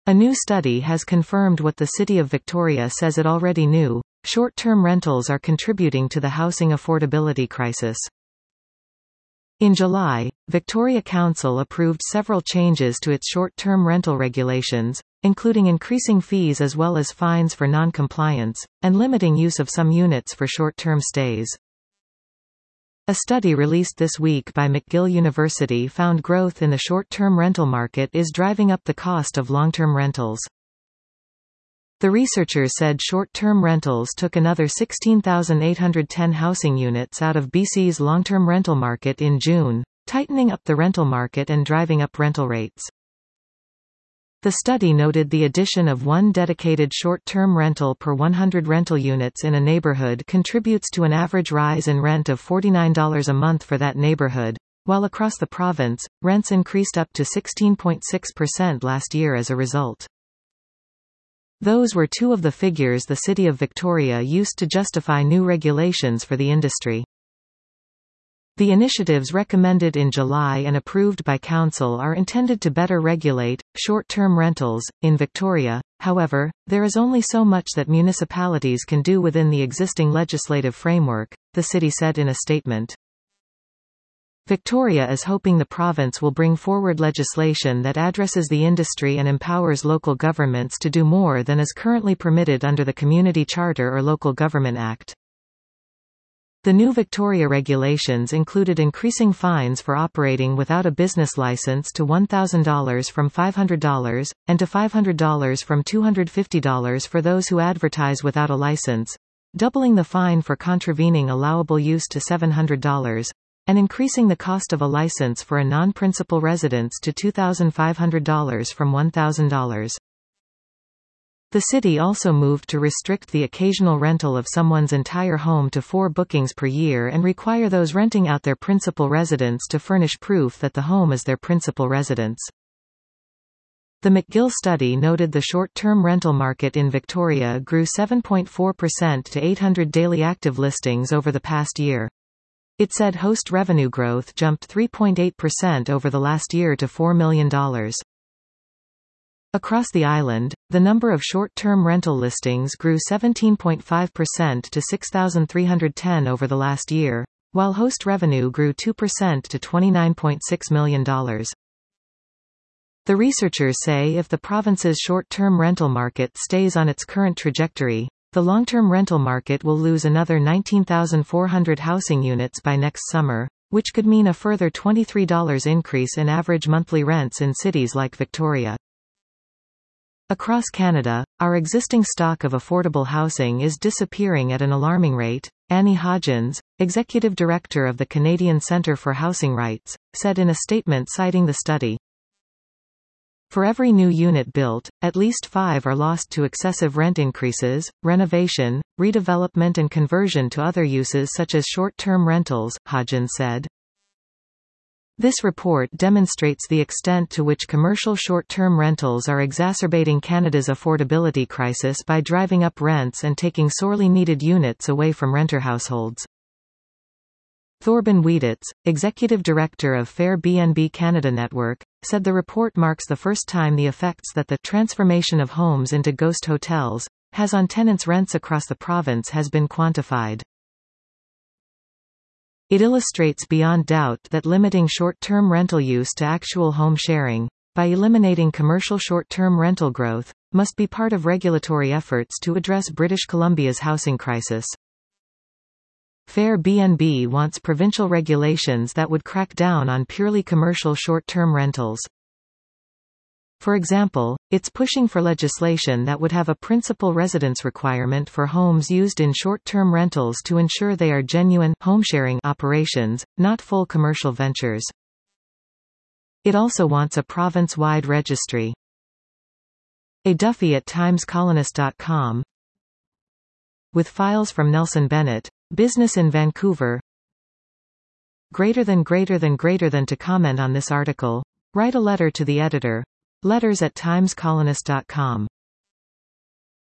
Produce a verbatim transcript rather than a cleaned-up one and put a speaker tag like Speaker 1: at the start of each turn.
Speaker 1: A new study has confirmed what the City of Victoria says it already knew: short-term rentals are contributing to the housing affordability crisis. In July, Victoria Council approved several changes to its short-term rental regulations, including increasing fees as well as fines for non-compliance, and limiting use of some units for short-term stays. A study released this week by McGill University found growth in the short-term rental market is driving up the cost of long-term rentals. The researchers said short-term rentals took another sixteen thousand eight hundred ten housing units out of B C's long-term rental market in June, tightening up the rental market and driving up rental rates. The study noted the addition of one dedicated short-term rental per one hundred rental units in a neighborhood contributes to an average rise in rent of forty-nine dollars a month for that neighborhood, while across the province, rents increased up to sixteen point six percent last year as a result. Those were two of the figures the City of Victoria used to justify new regulations for the industry. The initiatives recommended in July and approved by Council are intended to better regulate short-term rentals in Victoria. However, there is only so much that municipalities can do within the existing legislative framework, the city said in a statement. Victoria is hoping the province will bring forward legislation that addresses the industry and empowers local governments to do more than is currently permitted under the Community Charter or Local Government Act. The new Victoria regulations included increasing fines for operating without a business license to one thousand dollars from five hundred dollars, and to five hundred dollars from two hundred fifty dollars for those who advertise without a license, doubling the fine for contravening allowable use to seven hundred dollars, and increasing the cost of a license for a non-principal residence to two thousand five hundred dollars from one thousand dollars. The city also moved to restrict the occasional rental of someone's entire home to four bookings per year and require those renting out their principal residence to furnish proof that the home is their principal residence. The McGill study noted the short-term rental market in Victoria grew seven point four percent to eight hundred daily active listings over the past year. It said host revenue growth jumped three point eight percent over the last year to four million dollars. Across the island, the number of short-term rental listings grew seventeen point five percent to six thousand three hundred ten over the last year, while host revenue grew two percent to twenty-nine point six million dollars. The researchers say if the province's short-term rental market stays on its current trajectory, the long-term rental market will lose another nineteen thousand four hundred housing units by next summer, which could mean a further twenty-three dollars increase in average monthly rents in cities like Victoria. Across Canada, our existing stock of affordable housing is disappearing at an alarming rate, Annie Hodgins, executive director of the Canadian Centre for Housing Rights, said in a statement citing the study. For every new unit built, at least five are lost to excessive rent increases, renovation, redevelopment and conversion to other uses such as short-term rentals, Hodgins said. This report demonstrates the extent to which commercial short-term rentals are exacerbating Canada's affordability crisis by driving up rents and taking sorely needed units away from renter households. Thorben Wieditz, executive director of Fair B and B Canada Network, said the report marks the first time the effects that the transformation of homes into ghost hotels has on tenants' rents across the province has been quantified. It illustrates beyond doubt that limiting short-term rental use to actual home sharing, by eliminating commercial short-term rental growth, must be part of regulatory efforts to address British Columbia's housing crisis. Fair B and B wants provincial regulations that would crack down on purely commercial short-term rentals. For example, it's pushing for legislation that would have a principal residence requirement for homes used in short-term rentals to ensure they are genuine home-sharing operations, not full commercial ventures. It also wants a province-wide registry. A Duffy at times colonist dot com. With files from Nelson Bennett, Business in Vancouver. Greater than greater than greater than to comment on this article, write a letter to the editor. Letters at times colonist dot com